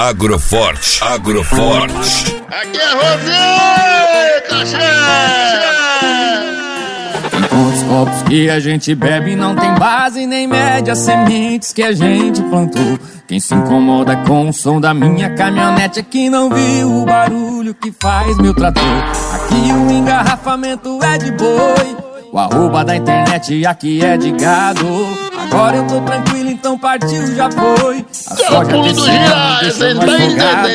Agroforte, Agroforte. Aqui é Rosita, Os copos que a gente bebe não tem base nem média, sementes que a gente plantou. Quem se incomoda com o som da minha caminhonete é que não viu o barulho que faz meu trator. Aqui o engarrafamento é de boi, o arroba da internet aqui é de gado. Agora eu tô tranquilo, então partiu, já foi. A soja pulo do girar, vocês nós bem folgado.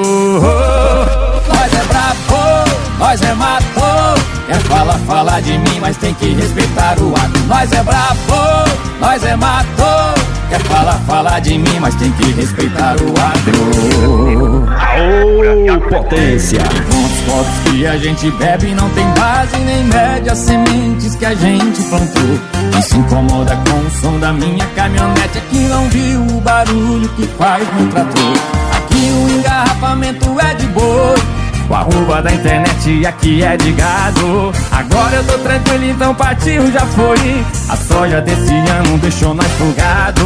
Nós é brabo, nós é matou. Quer falar de mim, mas tem que respeitar o agro. Nós é brabo, nós é matou. Quer falar de mim, mas tem que respeitar o agro. Aô, potência! Com os copos que a gente bebe não tem base nem média, sementes que a gente plantou. Quem se incomoda com o som da minha caminhonete é que não viu o barulho que faz no trator. Aqui o engarrafamento é de boi, o arroba da internet aqui é de gado. Agora eu tô tranquilo, então partiu, já foi. A soja desse ano deixou nós folgado.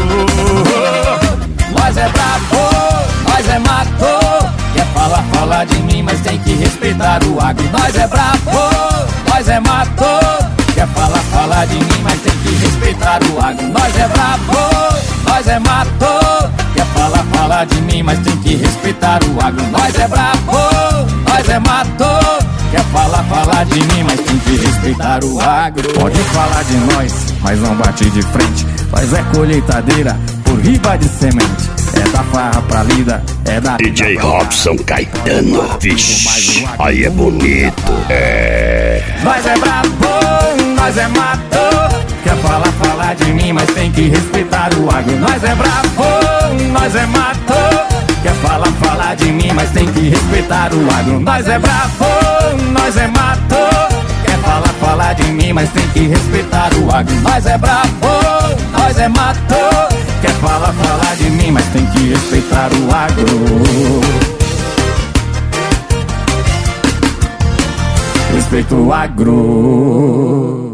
Nós é brabo, nós é matou. Quer falar de mim, mas tem que respeitar o agro. Nós é brabo, nós é matou. Quer falar de mim, mas tem que respeitar o agro. Nós é brabo, nós é matou. Quer falar de mim, mas tem que respeitar o agro. Nós é brabo, nós é matou. Quer falar de mim, mas tem que respeitar o agro. Pode falar de nós, mas não bate de frente. Nós é colheitadeira por riba de semente. É da farra pra lida, é da DJ Robson Caetano, vixe, aí é bonito. É. Nós é brabo, nós é matou. Quer falar de mim, mas tem que respeitar o agro. Nós é brabo, nós é matou. Quer falar de mim, mas tem que respeitar o agro. Nós é brabo, nós é matou. Quer falar de mim, mas tem que respeitar o agro. Nós é brabo, nós é matou. Quer falar de mim, mas tem que respeitar o agro. Respeita o agro.